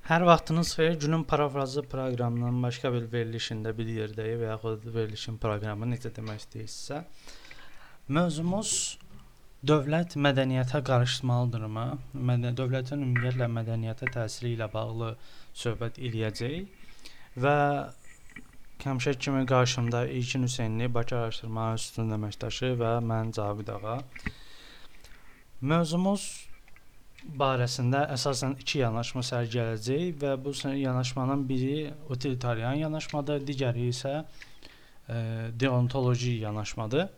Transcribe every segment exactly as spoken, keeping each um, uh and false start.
Hər vaxtınız xeyir. Günün parafrazı proqramının başqa bir verilişində bir yerdəyik və yaxud verilişin proqramı necə demək istəyirsinizsə. Mövzumuz dövlət mədəniyyətə qarışmalıdırmı? Mədə dövlətin ümumiyyətlə mədəniyyətə təsiri ilə bağlı söhbət eləyəcəyik və həmişə kimi qarşımda İlkin Hüseynli, Bakı Araşdırma İnstitutunun əməkdaşı və mən Cavid ağa. Mövzumuz barəsində əsasən iki yanaşma sərgiləyəcəyik və bu yanaşmanın biri utilitarian yanaşmadır, digəri isə e, deontoloji yanaşmadır.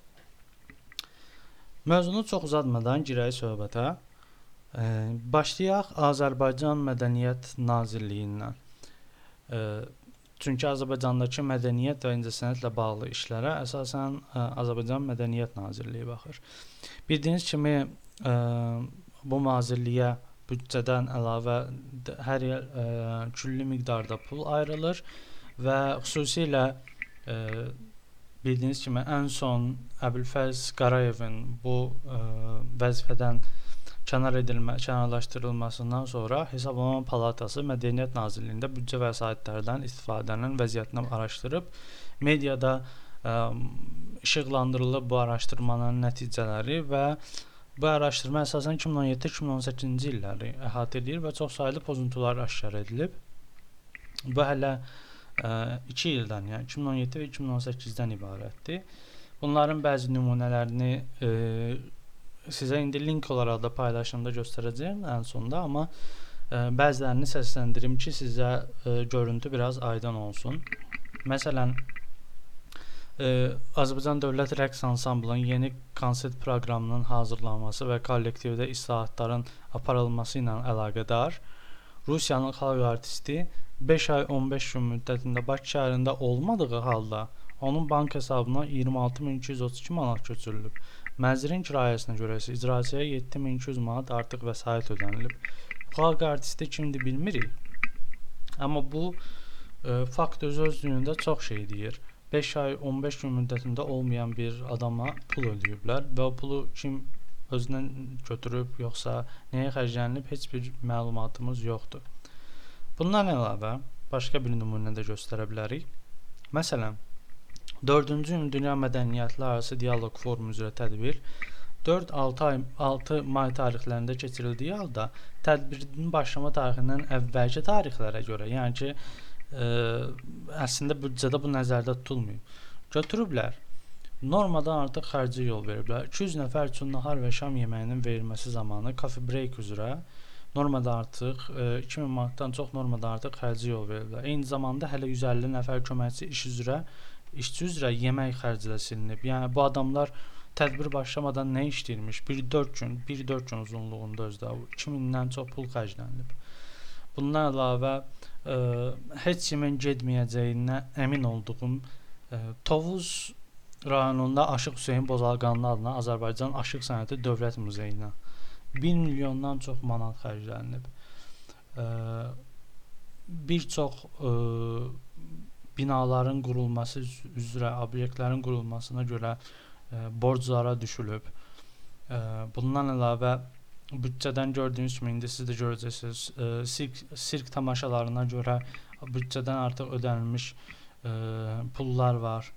Mövzunu çox uzatmadan girək söhbətə. E, başlayaq Azərbaycan Mədəniyyət Nazirliyindən. E, çünki Azərbaycandakı mədəniyyət və incəsənətlə bağlı işlərə əsasən e, Azərbaycan Mədəniyyət Nazirliyi baxır. Bildiyiniz kimi e, bu nazirliyə büdcədən əlavə hər il e, külli miqdarda pul ayrılır və xüsusilə e, bildiyiniz kimi ən son Əbülfəz Qarayevin bu e, vəzifədən kənar edilmə, kənarlaşdırılmasından sonra Hesablama Palatası Mədəniyyət Nazirliyində büdcə vəsaitlərdən istifadənin vəziyyətini araşdırıb mediada e, işıqlandırılıb bu araşdırmanın nəticələri və bu araşdırma əsasən iki min on yeddi iki min on səkkizinci illəri əhatə edir və çox saylı pozuntular aşkar edilib. Bu hələ ə, iki ildən, yəni iki min on yeddi və iki min on səkkizdən ibarətdir. Bunların bəzi nümunələrini ə, sizə indi link olaraq da paylaşımda göstərəcəyim ən sonda, amma ə, bəzilərini səsləndirim ki, sizə ə, görüntü biraz aydın olsun. Məsələn, Ee, Azərbaycan Dövlət Rəqs Ansamblının yeni konsert proqramının hazırlanması və kollektivdə islahatların aparılması ilə əlaqədar Rusiyanın xalq artisti beş ay on beş gün müddətində Bakı şəhərində olmadığı halda onun bank hesabına iyirmi altı min iki yüz otuz iki manat köçürülüb. Mənzirin kirayəsinə görə isə icraçıya yeddi min iki yüz manat artıq vəsait ödənilib. Xalq artisti kimdir bilmirik. Amma bu e, fakt öz-özlüyündə çox şey deyir. beş ay on beş gün müddətində olmayan bir adama pul ödəyiblər və o pulu kim özündən götürüb yoxsa nəyə xərclənib heç bir məlumatımız yoxdur. Bundan əlavə başqa bir nümunə də göstərə bilərik. Məsələn, dördüncü Dünya Mədəniyyətlər Arası Dialoq Forumu üzrə tədbir dörd altı may tarixlərində keçirildiyi halda tədbirin başlama tarixindən əvvəlki tarixlərə görə, yəni ki Ə, əslində büdcədə bu nəzərdə tutulmayıb. Götürüblər, normadan artıq xərci yol veriblər. iki yüz nəfər üçün nahar və şam yeməyinin verilməsi zamanı coffee break üzrə normada artıq ə, iki min manatdan çox normada artıq xərci yol veriblər. Eyni zamanda hələ yüz əlli nəfər köməkçi iş üzrə, işçi üzrə yemək xərci də silinib. Yəni bu adamlar tədbir başlamadan nə işləyirmiş? bir dörd gün, bir dörd gün uzunluğunda özdə iki mindən çox pul xərclənilib. Bundan əlavə ə, heç kimin getməyəcəyinə əmin olduğum ə, Tovuz rayonunda Aşıq Hüseyn Bozalqanlı adına Azərbaycan Aşıq Sənəti Dövlət Muzeyinə bir milyondan çox manat xərclənilib. Ə, bir çox ə, binaların qurulması üzrə, obyektlərin qurulmasına görə ə, borclara düşülüb. Ə, bundan əlavə büdcədən gördüyünüz kimi indi siz də görəcəksiniz, e, sirk, sirk tamaşalarına görə büdcədən artıq ödənilmiş e, pullar var.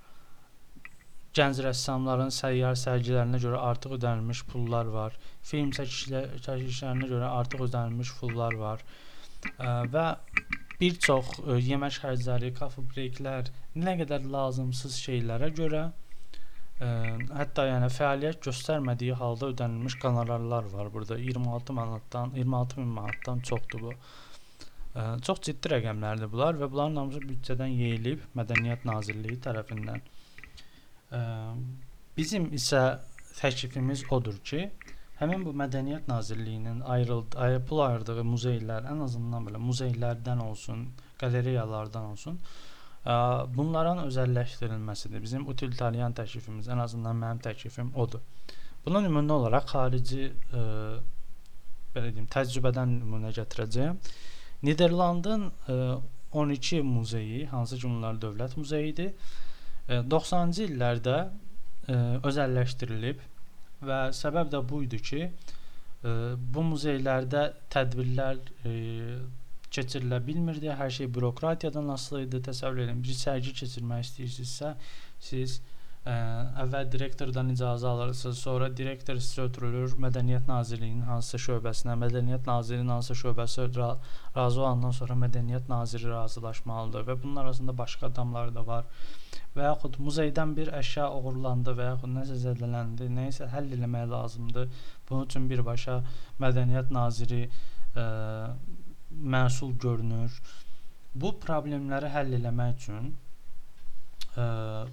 Gənc rəssamların səyyar sərgilərinə görə artıq ödənilmiş pullar var. Film çəkilişlərinə görə artıq ödənilmiş pullar var. E, və bir çox e, yemək xərcləri, coffee breaklər, nə qədər lazımsız şeylərə görə Ə, hətta yəni fəaliyyət göstərmədiyi halda ödənilmiş qonorarlar var burada. iyirmi altı manatdan, iyirmi altı min manatdan çoxdur bu. Ə, çox ciddi rəqəmlərdir bunlar və bunların hamısı büdcədən yeyilib Mədəniyyət Nazirliyi tərəfindən. Ə, bizim isə təklifimiz odur ki, həmin bu Mədəniyyət Nazirliyinin ayrıldığı, pul ayırdığı muzeylər, ən azından belə muzeylərdən olsun, qaleriyalardan olsun, bunların özəlləşdirilməsidir. Bizim utilitarian təklifimiz, ən azından mənim təklifim odur. Buna nümunə olaraq xarici ə, belə deyim, təcrübədən nümunə gətirəcəyəm. Niderlandın ə, on iki muzeyi, hansı ki bunlar dövlət muzeyidir, ə, doxsanıncı illərdə ə, özəlləşdirilib və səbəb də bu idi ki, ə, bu muzeylərdə tədbirlər ə, keçirilə bilmirdi. Hər şey bürokratiyadan asılı idi. Təsəvvür edin, bir sərgi keçirmək istəyirsinizsə, siz ə, əvvəl direktordan icazə alırsınız, sonra direktor sizə ötürülür Mədəniyyət Nazirliyinin hansısa şöbəsinə, Mədəniyyət Nazirliyinin hansısa şöbəsi ra razı olandan sonra Mədəniyyət Naziri razılaşmalıdır və bunun arasında başqa adamlar da var. Və yaxud muzeydən bir əşya oğurlandı və yaxud nəsə zədələndi, nəyisə həll eləmək lazımdır. Bunun üçün birbaşa Mədəniyyət Naziri ə, məsul görünür. Bu problemləri həll eləmək üçün ə,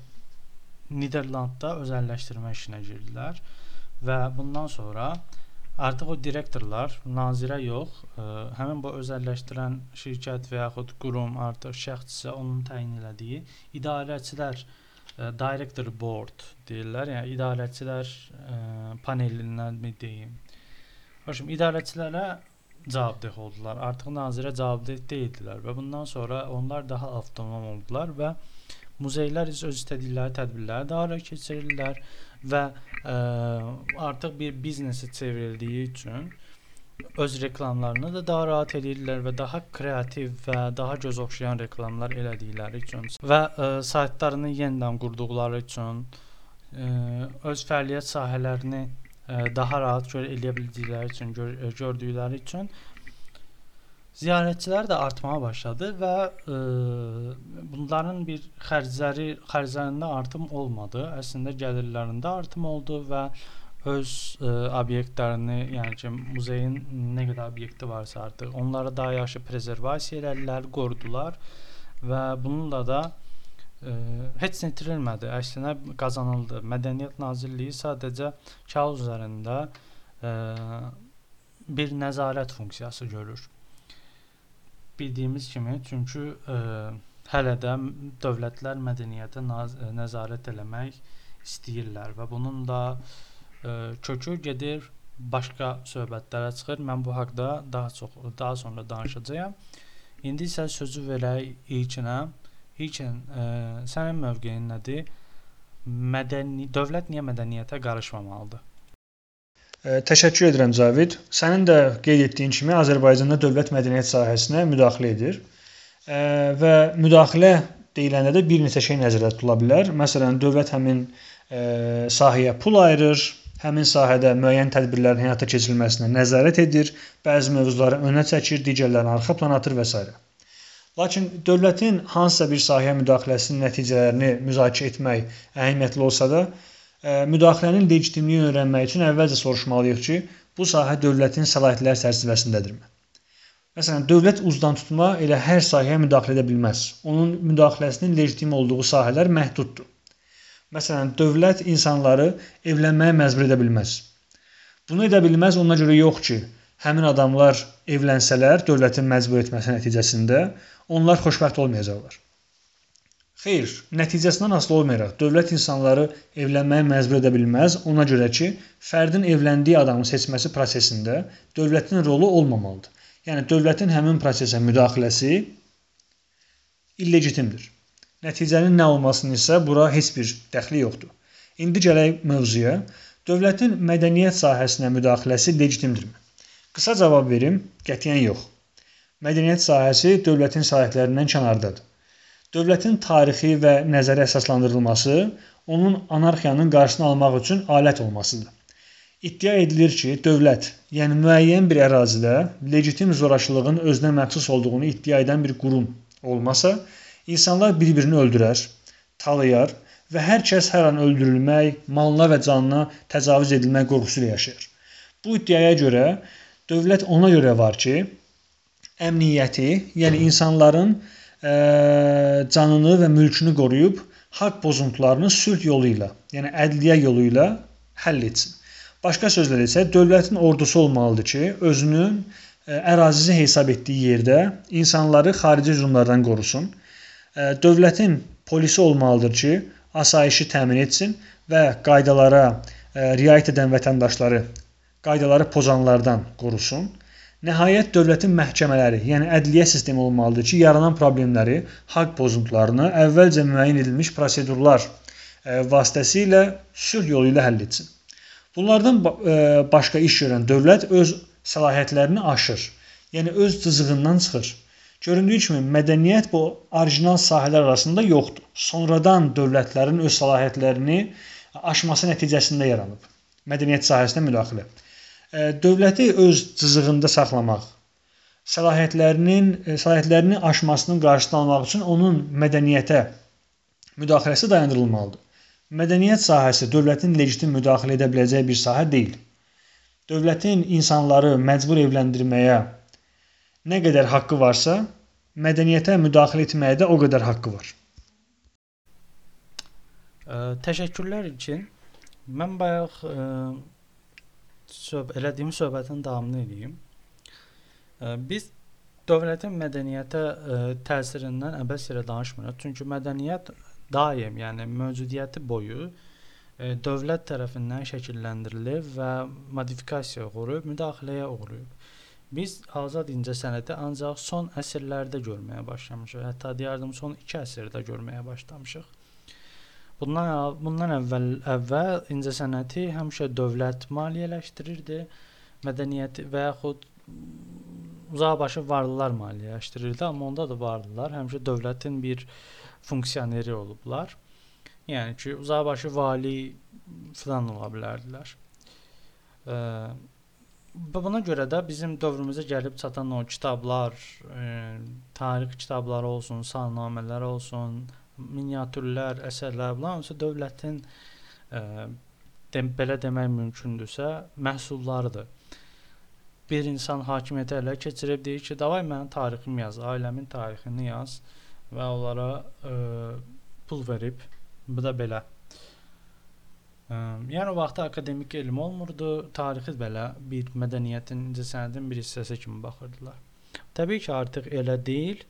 Niderlandda özəlləşdirmə işinə girdilər və bundan sonra artıq o direktorlar nazirə yox, ə, həmin bu özəlləşdirən şirkət və yaxud qurum artıq şəxssə onun təyin elədiyi idarəçilər, ə, director board deyirlər, yəni idarəçilər ə, panelindən mi deyim. Başım idarəçilərə cavabdeh oldular. Artıq nazirə cavabdeh deyildilər və bundan sonra onlar daha avtonom oldular və muzeylər öz istədikləri tədbirləri daha ara keçirirlər və ə, artıq bir biznesi çevrildiyi üçün öz reklamlarını da daha rahat edirlər və daha kreativ və daha göz oxşayan reklamlar elədikləri üçün və ə, saytlarını yenidən qurduqları üçün ə, öz fəaliyyət sahələrini ə, daha rahat eləyə bildikləri üçün, gör gördükləri üçün ziyarətçilər də artmağa başladı və ə, bunların bir xərcləri, xərclərində artım olmadı. Əslində gəlirlərində artım oldu və öz ə, obyektlərini, yəni ki, muzeyin nə qədər obyekti varsa artıq, onları daha yaxşı prezervasiya elədilər, qorudular və bununla da ə, heç nə itirilmədi. Əksinə qazanıldı. Mədəniyyət Nazirliyi sadəcə kağız üzərində ə, bir nəzarət funksiyası görür. Bildiyimiz kimi, çünki ə, hələ də dövlətlər mədəniyyətə naz nəzarət eləmək istəyirlər və bunun da ə, kökü gedir başqa söhbətlərə çıxır. Mən bu haqqda daha çox daha sonra danışacağam. İndi isə sözü verək İlkinə. İlkin, ə, sənin mövqeyin nədir? Mədəni dövlət niyə mədəniyyətə qarışmamalıdır? Təşəkkür edirəm Cavid. Sənin də qeyd etdiyin kimi Azərbaycanda dövlət mədəniyyət sahəsinə müdaxilə edir. E, və müdaxilə deyiləndə də bir neçə şey nəzərdə tutula bilər. Məsələn, dövlət həmin e, sahəyə pul ayırır, həmin sahədə müəyyən tədbirlərin həyata keçirilməsinə nəzarət edir, bəzi mövzuları önə çəkir, digərlərini arxa plana atır və s. Lakin dövlətin hansısa bir sahəyə müdaxiləsinin nəticələrini müzakirə etmək əhəmiyyətli olsa da, müdaxilənin legitimliyini öyrənmək üçün əvvəlcə soruşmalıyıq ki, bu sahə dövlətin səlahiyyətləri çərçivəsindədirmi? Məsələn, dövlət uzdan tutma elə hər sahəyə müdaxilə edə bilməz. Onun müdaxiləsinin legitim olduğu sahələr məhduddur. Məsələn, dövlət insanları evlənməyə məcbur edə bilməz. Bunu edə bilməz ona görə yox ki, həmin adamlar evlənsələr dövlətin məcbur etməsi nəticəsində onlar xoşbəxt olmayacaqlar. Xeyr, nəticəsindən asılı olmayaraq dövlət insanları evlənməyə məcbur edə bilməz, ona görə ki, fərdin evləndiyi adamı seçməsi prosesində dövlətin rolu olmamalıdır. Yəni, dövlətin həmin prosesə müdaxiləsi illegitimdir. Nəticənin nə olmasının isə bura heç bir dəxli yoxdur. İndi gələk mövzuya. Dövlətin mədəniyyət sahəsinə müdaxiləsi legitimdirmi? Qısa cavab verim, qətiyyən yox. Mədəniyyət sahəsi dövlətin sahiblərindən kənardadır. Dövlətin tarixi və nəzəri əsaslandırılması onun anarxiyanın qarşısını almaq üçün alət olmasıdır. İddia edilir ki, dövlət, yəni müəyyən bir ərazidə legitim zorakılığın özünə məxsus olduğunu iddia edən bir qurum olmasa, insanlar bir-birini öldürər, talayar və hər kəs hər an öldürülmək, malına və canına təcavüz edilmək qorxusu ilə yaşayır. Bu iddiaya görə dövlət ona görə var ki, əmniyyəti, yəni insanların ə, canını və mülkünü qoruyub, haqq pozuntularını sülh yolu ilə, yəni ədliyyə yolu ilə həll etsin. Başqa sözlə isə dövlətin ordusu olmalıdır ki, özünün ə, ərazisi hesab etdiyi yerdə insanları xarici hücumlardan qorusun. Ə, dövlətin polisi olmalıdır ki, asayişi təmin etsin və qaydalara ə, riayət edən vətəndaşları qaydaları pozanlardan qorusun. Nəhayət, dövlətin məhkəmələri, yəni ədliyyə sistemi olmalıdır ki, yaranan problemləri, haqq pozuntularını əvvəlcə müəyyən edilmiş prosedurlar ə, vasitəsilə sülh yolu ilə həll etsin. Bunlardan ə, başqa iş görən dövlət öz səlahiyyətlərini aşır, yəni öz cızığından çıxır. Göründüyü kimi mədəniyyət bu orijinal sahələr arasında yoxdur. Sonradan dövlətlərin öz səlahiyyətlərini aşması nəticəsində yaranıb. Mədəniyyət sahəsinə müdaxilə. Dövləti öz cızığında saxlamaq, səlahiyyətlərinin səlahiyyətlərini aşmasının qarşısını almaq üçün onun mədəniyyətə müdaxiləsi dayandırılmalıdır. Mədəniyyət sahəsi dövlətin legitim müdaxilə edə biləcəyi bir sahə deyil. Dövlətin insanları məcbur evləndirməyə nə qədər haqqı varsa, mədəniyyətə müdaxilə etməyə də o qədər haqqı var. Ə, təşəkkürlər üçün. Mən bayaq ə, söhb elədiyim söhbətin davamını edeyim. Ə, biz dövlətin mədəniyyətə ə, təsirindən əbəs yerə danışmırıq. Çünki mədəniyyət daim, yəni mövcudiyyəti boyu ə, dövlət tərəfindən şəkilləndirilib və modifikasiya uğrayıb, müdaxiləyə uğrayıb. Biz azad incəsənəti ancaq son əsrlərdə görməyə başlamışıq. Hətta deyərdim son iki əsrdə görməyə başlamışıq. Bundan, bundan əvvəl, əvvəl incəsənəti həmişə dövlət maliyyələşdirirdi, mədəniyyəti və yaxud uzaqbaşı varlılar maliyyələşdirirdi, amma onda da varlılar həmişə dövlətin bir funksioneri olublar. Yəni ki, uzaqbaşı vali filan ola bilərdilər. Ə, buna görə də bizim dövrümüzə gəlib çatan o kitablar, ə, tarix kitabları olsun, salnamələr olsun, miniatürlər, əsərlər, bunlar hamısı dövlətin ə, de, belə demək mümkündürsə, məhsullarıdır. Bir insan hakimiyyəti ələ keçirib deyir ki, davay mənim tariximi yaz, ailəmin tarixini yaz və onlara ə, pul verib, bu da belə. Ə, yəni o vaxtda akademik elm olmurdu, tarixi belə bir mədəniyyətin, incəsənətin bir hissəsi kimi baxırdılar. Təbii ki, artıq elə deyil.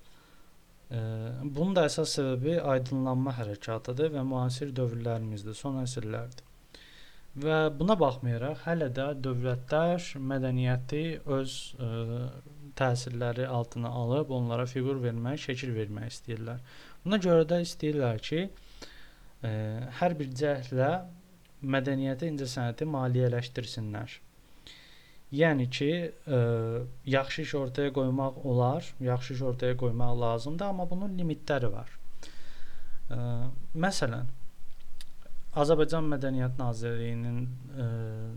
Bunun da əsas səbəbi aydınlanma hərəkatıdır və müasir dövrlərimizdir, son əsrlərdir. Və buna baxmayaraq, hələ də dövlətlər mədəniyyəti öz ə, təsirləri altına alıb, onlara fiqur vermək, şəkil vermək istəyirlər. Buna görə də istəyirlər ki, ə, hər bir cəhdlə mədəniyyəti, incəsənəti maliyyələşdirsinlər. Yəni ki, ə, yaxşı iş ortaya qoymaq olar, yaxşı iş ortaya qoymaq lazımdır, amma bunun limitləri var. Ə, məsələn, Azərbaycan Mədəniyyət Nazirliyinin ə,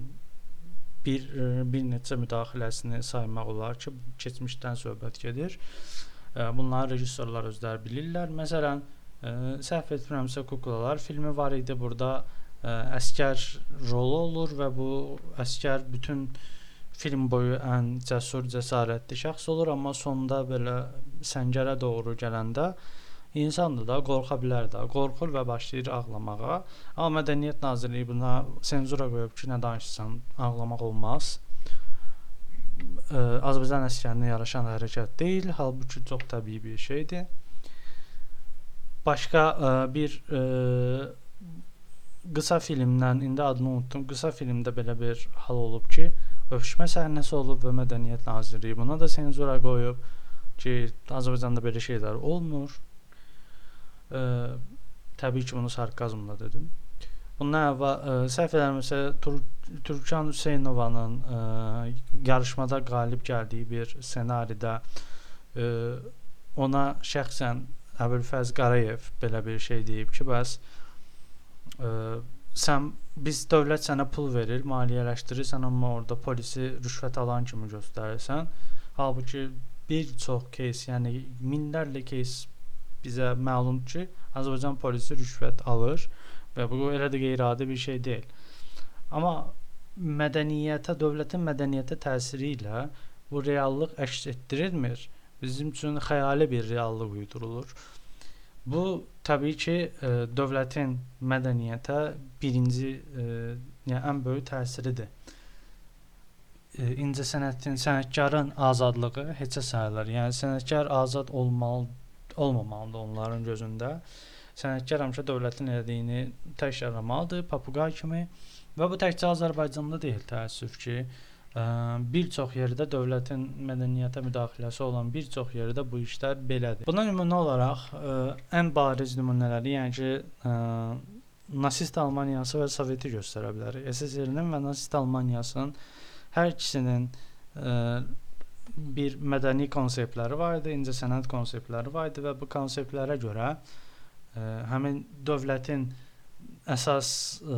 bir, bir neçə müdaxiləsini saymaq olar ki, keçmişdən söhbət gedir. Ə, bunları rejissorlar özləri bilirlər. Məsələn, ə, səhv etmirəmsə Kuklalar filmi var idi, burada ə, əskər rolu olur və bu əskər bütün film boyu ən cəsur, cəsarətli şəxs olur, amma sonda belə səngərə doğru gələndə insandır da, qorxa bilər də, qorxur və başlayır ağlamağa. Amma Mədəniyyət Nazirliyi buna senzura qoyub ki, nə danışsan, ağlamaq olmaz. Ə, Azərbaycan əskərinə yaraşan hərəkət deyil, halbuki çox təbii bir şeydir. Başqa ə, bir ə, qısa filmdən, indi adını unuttum, qısa filmdə belə bir hal olub ki, öpüşmə səhnəsi olub və Mədəniyyət Nazirliyi buna da senzura qoyub ki, Azərbaycanda belə şeylər olmur. Ə, təbii ki, bunu sarkazmla dedim. Bundan əvvəl səhv eləmirəmsə Tur Türkan Hüseynovanın ə, yarışmada qalib gəldiyi bir ssenaridə ə, ona şəxsən Əbülfəz Qarayev belə bir şey deyib ki, bəs ə, sən biz dövlət sənə pul verir, maliyyələşdirirsən, amma orada polisi rüşvət alan kimi göstərirsən. Halbuki bir çox keys, yəni minlərlə keys bizə məlumdur ki, Azərbaycan polisi rüşvət alır və bu elə də qeyri-adi bir şey deyil. Amma mədəniyyətə, dövlətin mədəniyyətə təsiri ilə bu reallıq əks etdirilmir. Bizim üçün xəyali bir reallıq uydurulur. Bu təbii ki, ə, dövlətin mədəniyyətə birinci, ə, yəni ən böyük təsiridir. Ə, incəsənətin, sənətkarın azadlığı heçə sayılır. Yəni sənətkar azad olmalı, olmamalıdır onların gözündə. Sənətkar həmişə dövlətin elədiyini təkrarlamalıdır, papuqay kimi. Və bu təkcə Azərbaycanda deyil, təəssüf ki, ə, bir çox yerdə dövlətin mədəniyyətə müdaxiləsi olan bir çox yerdə bu işlər belədir. Buna nümunə olaraq ə, ən bariz nümunələri, yəni ki, ə, nasist Almaniyası və Soveti göstərə bilərik. S S R-nin və nasist Almaniyasının hər ikisinin ə, bir mədəni konseptləri var idi, incəsənət konseptləri var idi və bu konseptlərə görə ə, həmin dövlətin əsas ə,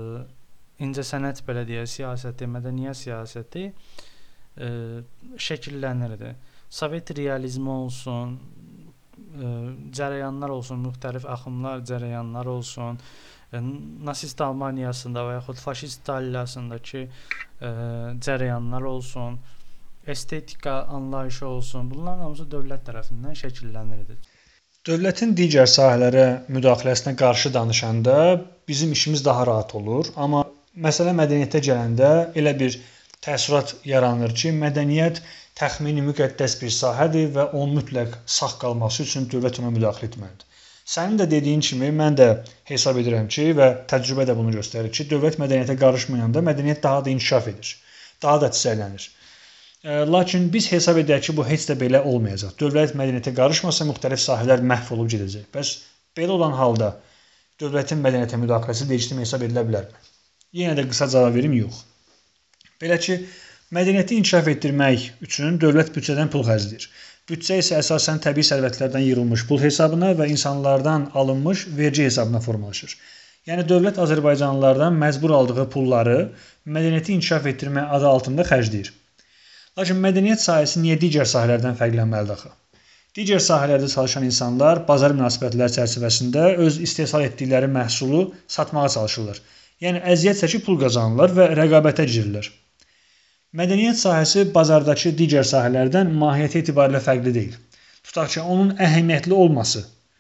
incəsənət belə deyək, siyasəti, mədəniyyət siyasəti ə, şəkillənirdi. Sovet realizmi olsun, ə, cərəyanlar olsun, müxtəlif axımlar, cərəyanlar olsun, ə, nasist Almaniyasında və yaxud faşist İtaliyasındakı ə, cərəyanlar olsun, estetika anlayışı olsun, bunların hamısı dövlət tərəfindən şəkillənirdi. Dövlətin digər sahələrə müdaxiləsinə qarşı danışanda bizim işimiz daha rahat olur, amma məsələ mədəniyyətə gələndə elə bir təəssürat yaranır ki, mədəniyyət təxmini müqəddəs bir sahədir və onun mütləq sağ qalması üçün dövlət ona müdaxilə etməlidir. Sənin də dediyin kimi mən də hesab edirəm ki və təcrübə də bunu göstərir ki, dövlət mədəniyyətə qarışmayanda mədəniyyət daha da inkişaf edir, daha da çiçəklənir. Lakin biz hesab edək ki, bu heç də belə olmayacaq. Dövlət mədəniyyətə qarışmasa müxtəlif sahələr məhv olub gedəcək. Bəs belə olan halda dövlətin mədəniyyətə müdaxiləsi legitim hesab edilə bilərmi? Yenə də qısa cavab verim, yox. Belə ki, mədəniyyəti inkişaf etdirmək üçün dövlət büdcədən pul xərcləyir. Büdcə isə əsasən təbii sərvətlərdən yığılmış pul hesabına və insanlardan alınmış vergi hesabına formalaşır. Yəni dövlət azərbaycanlılardan məcbur aldığı pulları mədəniyyəti inkişaf etdirmək adı altında xərcləyir. Lakin mədəniyyət sahəsi niyə digər sahələrdən fərqlənməlidir axı? Digər sahələrdə çalışan insanlar bazar münasibətləri çərçivəsində öz istehsal etdikləri məhsulu satmağa çalışırlar. Yəni əziyyət çəkib pul qazanırlar və rəqabətə girirlər. Mədəniyyət sahəsi bazardakı digər sahələrdən mahiyyəti etibarilə fərqli deyil. Tutaq ki, onun əhəmiyyətli olması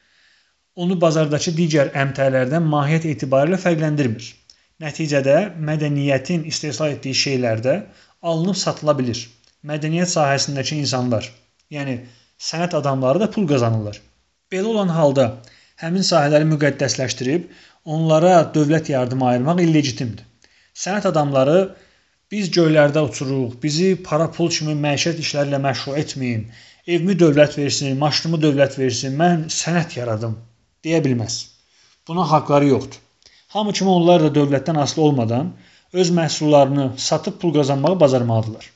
onu bazardakı digər əmtələrdən mahiyyət etibarilə fərqləndirmir. Nəticədə mədəniyyətin istehsal etdiyi şeylərdə alınıb satıla bilir. Mədəniyyət sahəsindəki insanlar, yəni sənət adamları da pul qazanırlar. Belə olan halda həmin sahələri müqəddəsləşdirib onlara dövlət yardımı ayırmaq illegitimdir. Sənət adamları biz göylərdə uçuruq, bizi para pul kimi məişət işlərlə məşğul etməyin, evimi dövlət versin, maşınımı dövlət versin, mən sənət yaradım deyə bilməz. Buna haqları yoxdur. Hamı kimi onlar da dövlətdən asılı olmadan öz məhsullarını satıb pul qazanmağı bacarmalıdırlar.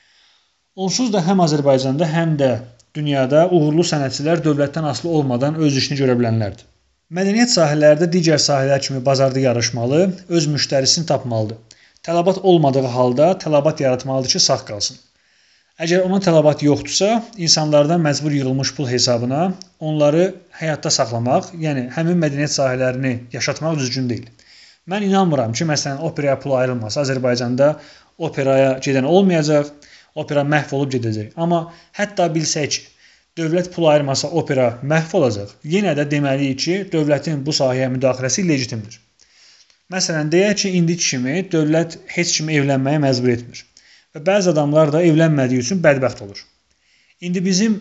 Onsuz da həm Azərbaycanda, həm də dünyada uğurlu sənətçilər dövlətdən asılı olmadan öz işini görə bilənlərdir. Mədəniyyət sahələri də digər sahələr kimi bazarda yarışmalı, öz müştərisini tapmalıdır. Tələbat olmadığı halda tələbat yaratmalıdır ki, sağ qalsın. Əgər ona tələbat yoxdursa, insanlardan məcbur yığılmış pul hesabına onları həyatda saxlamaq, yəni həmin mədəniyyət sahələrini yaşatmaq düzgün deyil. Mən inanmıram ki, məsələn, operaya pul ayrılmasa Azərbaycanda operaya gedən olmayacaq, opera məhv olub gedəcək. Amma hətta bilsək ki, dövlət pul ayırmasa opera məhv olacaq, yenə də deməliyik ki, dövlətin bu sahəyə müdaxiləsi legitimdir. Məsələn, deyək ki, indiki kimi dövlət heç kimi evlənməyə məcbur etmir və bəzi adamlar da evlənmədiyi üçün bədbəxt olur. İndi bizim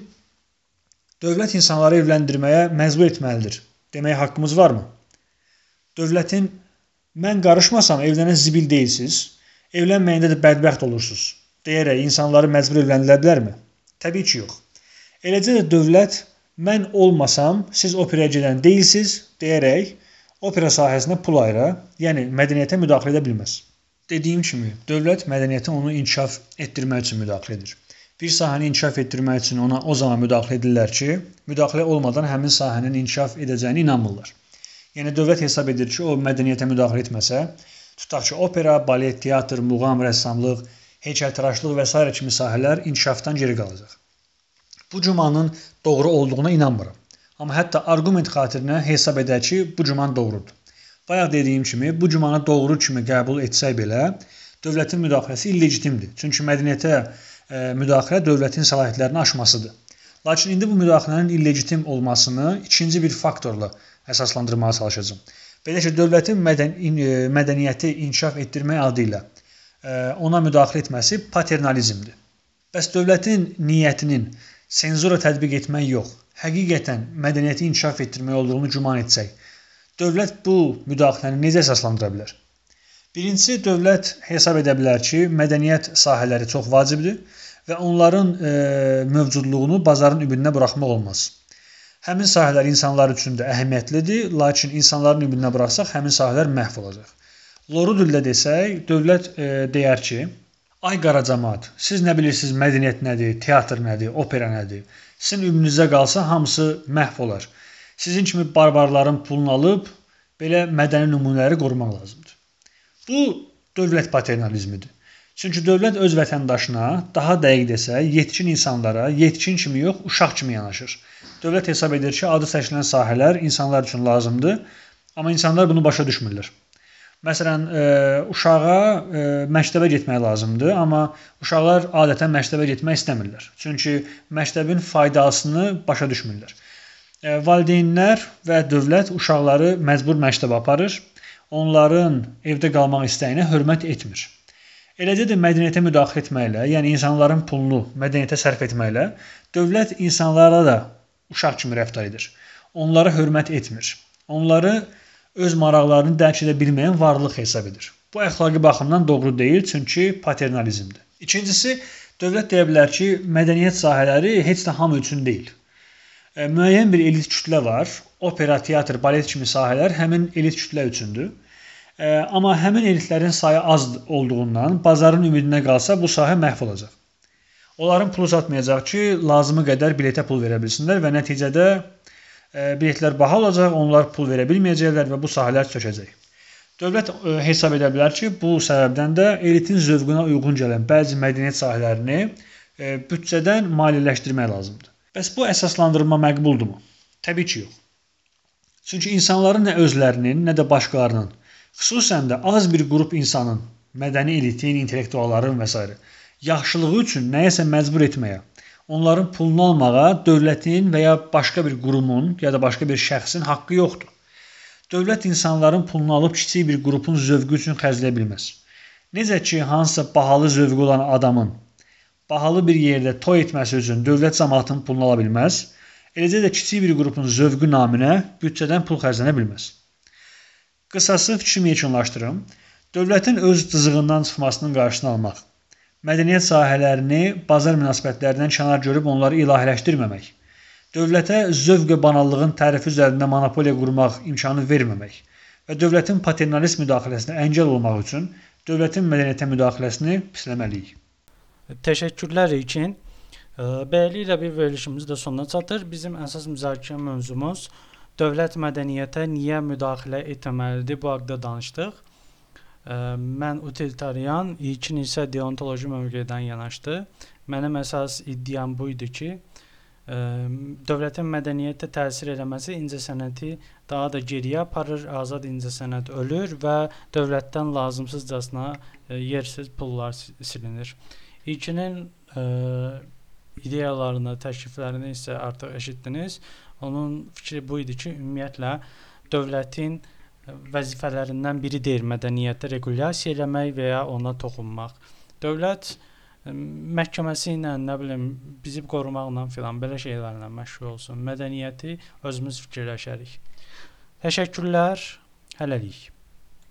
dövlət insanları evləndirməyə məcbur etməlidir deməyə haqqımız varmı? Dövlətin mən qarışmasam evlənən zibil deyilsiniz, evlənməyəndə də bədbəxt olursunuz deyərək insanları məcbur evləndirə bilərmi? Təbii ki, yox. Eləcə də dövlət mən olmasam siz operaya gedən deyilsiniz deyərək opera sahəsinə pul ayıra, yəni mədəniyyətə müdaxilə edə bilməz. Dediyim kimi, dövlət mədəniyyətə onu inkişaf etdirmək üçün müdaxilə edir. Bir sahəni inkişaf etdirmək üçün ona o zaman müdaxilə edirlər ki, müdaxilə olmadan həmin sahənin inkişaf edəcəyini inanmırlar. Yəni dövlət hesab edir ki, o mədəniyyətə müdaxilə etməsə, tutaq ki, opera, balet, teatr, muğam, rəssamlıq, heykəltaraşlıq və s. kimi sahələr inkişafdan geri qalacaq. Bu cümanın doğru olduğuna inanmıram. Amma hətta argument xatirinə hesab edək ki, bu cüman doğrudur. Bayaq dediyim kimi, bu cümanı doğru kimi qəbul etsək belə, dövlətin müdaxiləsi illegitimdir. Çünki mədəniyyətə e, müdaxilə dövlətin səlahiyyətlərini aşmasıdır. Lakin indi bu müdaxilənin illegitim olmasını ikinci bir faktorla əsaslandırmağa çalışacağam. Belə ki, dövlətin mədən mədəniyyəti inkişaf etdirmək adı ilə ona müdaxilə etməsi paternalizmdir. Bəs dövlətin niyyətinin senzura tətbiq etmək yox, həqiqətən mədəniyyəti inkişaf etdirmək olduğunu güman etsək, dövlət bu müdaxiləni necə əsaslandıra bilər? Birincisi, dövlət hesab edə bilər ki, mədəniyyət sahələri çox vacibdir və onların e, mövcudluğunu bazarın ümidinə buraxmaq olmaz. Həmin sahələr insanlar üçün də əhəmiyyətlidir, lakin insanların ümidinə buraxsaq, həmin sahələr məhv olacaq. Loru dildə desək, dövlət e, deyər ki, Ay qara camaat, siz nə bilirsiniz mədəniyyət nədir, teatr nədir, opera nədir? Sizin ümrünüzə qalsa hamısı məhv olar. Sizin kimi barbarların pulunu alıb belə mədəni nümunələri qorumaq lazımdır. Bu dövlət paternalizmidir. Çünki dövlət öz vətəndaşına, daha dəqiq desək, yetkin insanlara, yetkin kimi yox, uşaq kimi yanaşır. Dövlət hesab edir ki, adı çəkilən sahələr insanlar üçün lazımdır, amma insanlar bunu başa düşmürlər. Məsələn, e, uşağa e, məktəbə getmək lazımdır, amma uşaqlar adətən məktəbə getmək istəmirlər. Çünki məktəbin faydasını başa düşmürlər. E, valideynlər və dövlət uşaqları məcbur məktəbə aparır, onların evdə qalmaq istəyinə hörmət etmir. Eləcə də mədəniyyətə müdaxilə etməklə, yəni insanların pulunu mədəniyyətə sərf etməklə, dövlət insanlara da uşaq kimi rəftar edir. Onlara hörmət etmir. Onları öz maraqlarını dərk edə bilməyən varlıq hesab edir. Bu əxlaqi baxımdan doğru deyil, çünki paternalizmdir. İkincisi, dövlət deyə bilər ki, mədəniyyət sahələri heç də hamı üçün deyil. E, müəyyən bir elit kütlə var. Opera, teatr, balet kimi sahələr həmin elit kütlə üçündür. E, amma həmin elitlərin sayı az olduğundan bazarın ümidinə qalsa bu sahə məhv olacaq. Onların pulu çatmayacaq ki, lazımı qədər biletə pul verə bilsinlər və nəticədə e, biletlər baha olacaq, onlar pul verə bilməyəcəklər və bu sahələr çökəcək. Dövlət e, hesab edə bilər ki, bu səbəbdən də elitin zövqünə uyğun gələn bəzi mədəniyyət sahələrini e, büdcədən maliyyələşdirmək lazımdır. Bəs bu əsaslandırma məqbuldurmu? Təbii ki, yox. Çünki insanların nə özlərinin, nə də başqalarının, xüsusən də az bir qrup insanın, mədəni elitin, intellektualların və s. yaxşılığı üçün nəyəsə məcbur etməyə, onların pulunu almağa dövlətin və ya başqa bir qurumun ya da başqa bir şəxsin haqqı yoxdur. Dövlət insanların pulunu alıb kiçik bir qrupun zövqü üçün xərcləyə bilməz. Necə ki, hansısa bahalı zövqü olan adamın bahalı bir yerdə toy etməsi üçün dövlət cəmaatının pulunu ala bilməz, eləcə də kiçik bir qrupun zövqü naminə büdcədən pul xərclənə bilməz. Qısası fikrimi yekunlaşdırım. Dövlətin öz cızığından çıxmasının qarşısını almaq, mədəniyyət sahələrini bazar münasibətlərindən kənar görüb onları ilahiləşdirməmək, dövlətə zövq və banallığın tərifi üzərində monopoliya qurmaq imkanı verməmək və dövlətin paternalist müdaxiləsinə əngəl olmaq üçün dövlətin mədəniyyətə müdaxiləsini pisləməliyik. Təşəkkürlər İlkin. Beləliklə bir verilişimiz də sonuna çatır. Bizim əsas müzakirə mövzumuz dövlət mədəniyyətə niyə müdaxilə etməlidir bu haqqda danışdıq. Mən utilitarian, İlkin isə deontoloji mövqedən yanaşdı. Mənim əsas iddiam bu idi ki, dövlətin mədəniyyətə təsir eləməsi incəsənəti daha da geriyə aparır, azad incəsənət ölür və dövlətdən lazımsızcasına yersiz pullar silinir. İlkinin ideyalarını, təkliflərini isə artıq eşitdiniz. Onun fikri bu idi ki, ümumiyyətlə dövlətin vəzifələrindən biri deyil mədəniyyətə regulyasiya eləmək və ya ona toxunmaq. Dövlət məhkəməsi ilə, nə bilim, bizi qorumaqla filan belə şeylərlə məşğul olsun. Mədəniyyəti özümüz fikirləşərik. Təşəkkürlər, hələlik.